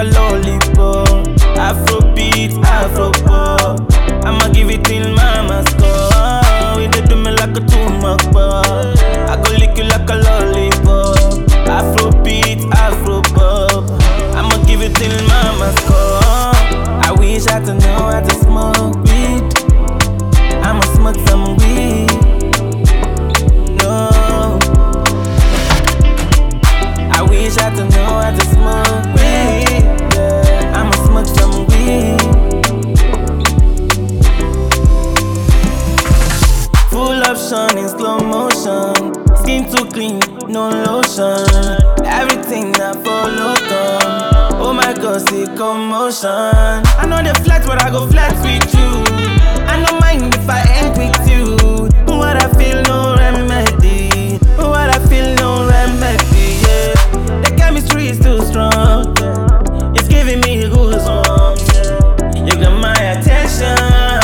a lollipop. Afrobeat, Afropop. I'ma give it till mama score. You dey do me like a tumakba. I go lick you like a lollipop. Afrobeat, Afropop. I'ma give it till mama score. I wish I could know how to smoke weed. I'ma smoke some weed. No, I wish I could know how to smoke weed. Yeah. I'ma smoke some weed. Full option in slow motion. Skin too clean, no lotion. Everything I follow come. Oh my God, see commotion. I know the flex, but I go flex with you. I don't mind if I ain't with you. What I feel, no remedy. What I feel, no remedy. Yeah, the chemistry is too strong. Yeah. It's giving me goosebumps. Yeah. You got my attention,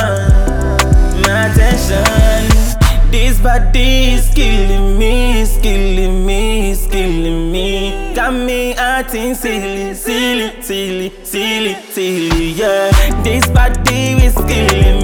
my attention. This body is killing me, it's killing me, it's killing me. Got me acting silly, silly, silly, silly, silly, yeah. This body is killing